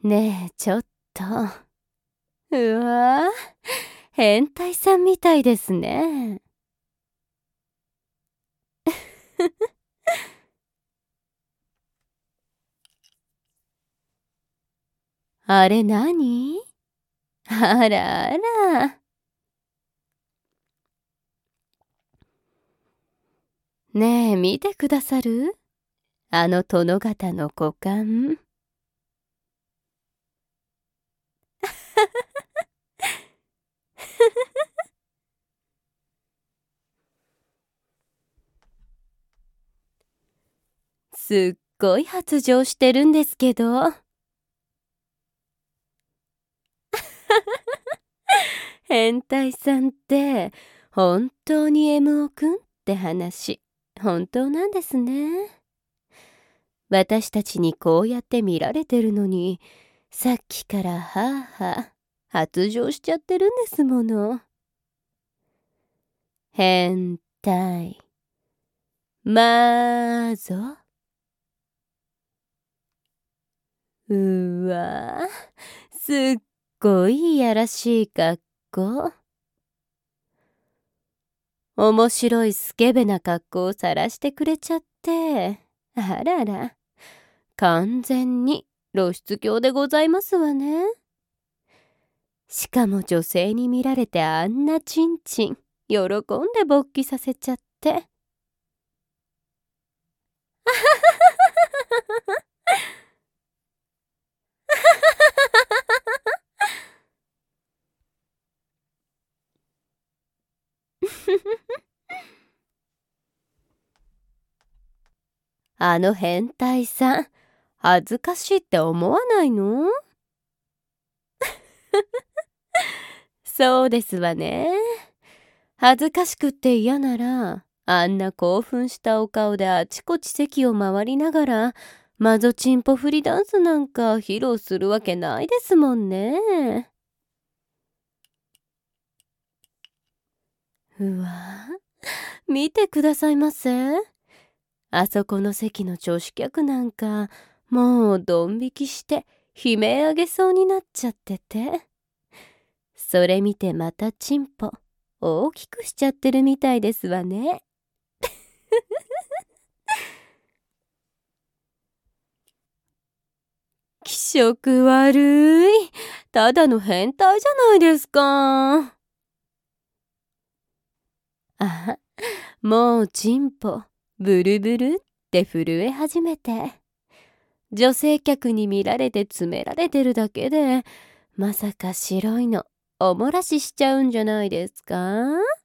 ねえ、ちょっと。うわぁ、変態さんみたいですね。あれ何？あらあら。ねえ、見てくださる？あの殿方の股間。すっごい発情してるんですけど。変態さんって本当に M オくんって話、本当なんですね。私たちにこうやって見られてるのに、さっきからはあはあ発情しちゃってるんですもの。変態まぞ。うわすっごいいやらしい格好。面白いスケベな格好を晒してくれちゃって、あらら、完全に露出狂でございますわね。しかも女性に見られてあんなチンチン喜んで勃起させちゃって。あの変態さん、恥ずかしいって思わないの？そうですわね。恥ずかしくって嫌なら、あんな興奮したお顔であちこち席を回りながら、マゾチンポ振りダンスなんか披露するわけないですもんね。うわ見てくださいませ。あそこの席の女子客なんか、もうドン引きして悲鳴あげそうになっちゃってて。それ見てまたチンポ大きくしちゃってるみたいですわね。気色悪い。ただの変態じゃないですか。あ、もうチンポブルブルって震え始めて。女性客に見られて詰められてるだけで、まさか白いのおもらししちゃうんじゃないですか？